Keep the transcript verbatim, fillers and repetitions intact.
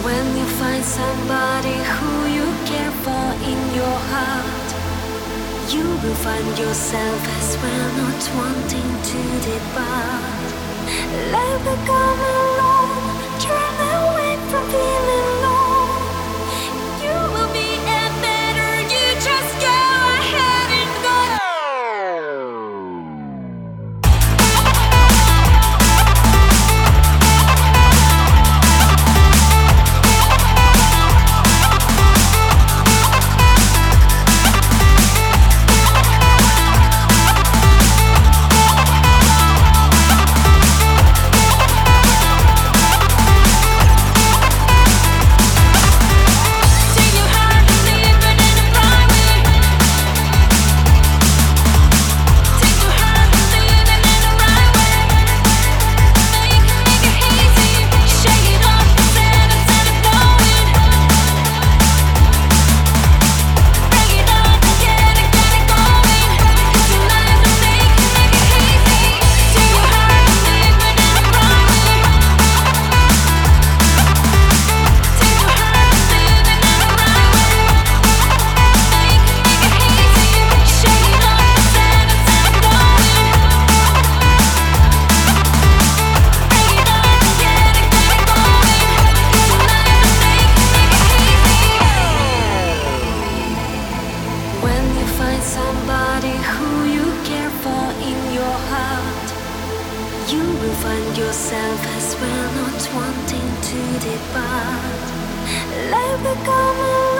When you find somebody who you care for in your heart, you will find yourself as well not wanting to depart. Let the come alone, turn away from feeling alone. You will be a better, you just go ahead and go. Somebody who you care for in your heart, you will find yourself as well not wanting to depart. Life will come along.